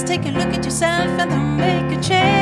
take a look at yourself and then make a change.